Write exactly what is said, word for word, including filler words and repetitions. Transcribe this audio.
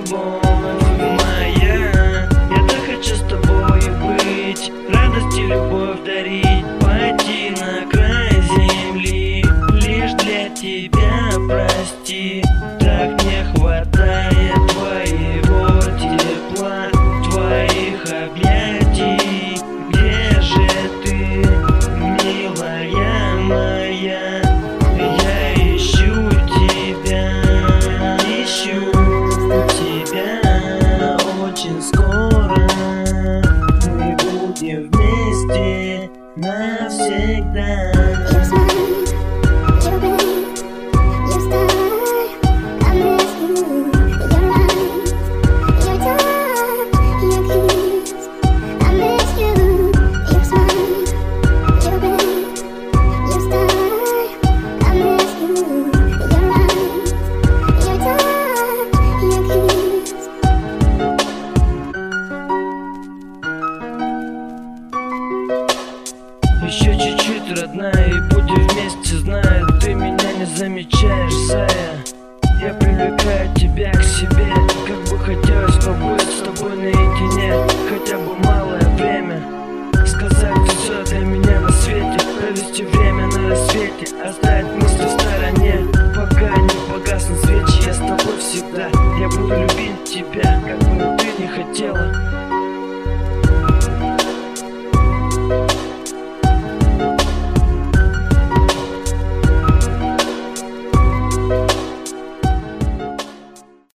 любовь моя. Я так хочу с тобой быть, радость и любовь дарить, пойти на край земли лишь для тебя, прости. Так не хватает твоего тепла, твоих объятий. Где же ты, милая моя? Я ищу тебя, ищу тебя. Очень скоро мы будем вместе навсегда. Еще чуть-чуть, родная, и будем вместе, знаю, ты меня не замечаешь, Зая. Я привлекаю тебя к себе, как бы хотелось побыть с тобой наедине. Хотя бы малое время сказать все для меня на свете, провести время на рассвете, оставить мысли в стороне. Пока не погаснут свечи, я с тобой всегда. Я буду любить тебя, как бы ты не хотела.